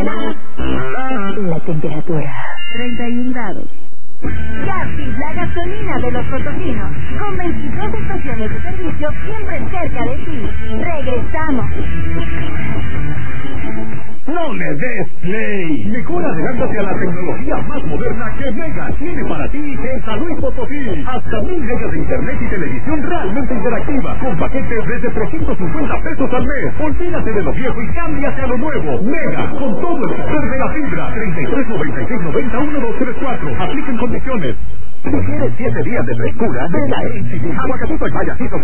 La temperatura 31 grados. Captis, la gasolina de los potosinos, con 23 estaciones de servicio siempre cerca de ti. Regresamos. ¡No le des play! Mejor adelántate a la tecnología más moderna que Mega tiene para ti en San Luis Potosí. Hasta 1000 megas de internet y televisión realmente interactiva, con paquetes desde 350 pesos al mes. Olvídate de lo viejo y cámbiate a lo nuevo. Mega, con todo el poder de la fibra. 33 96 90 1234. Apliquen condiciones. Si quieres 7 días de frescura, Mega Aguacatito y payasito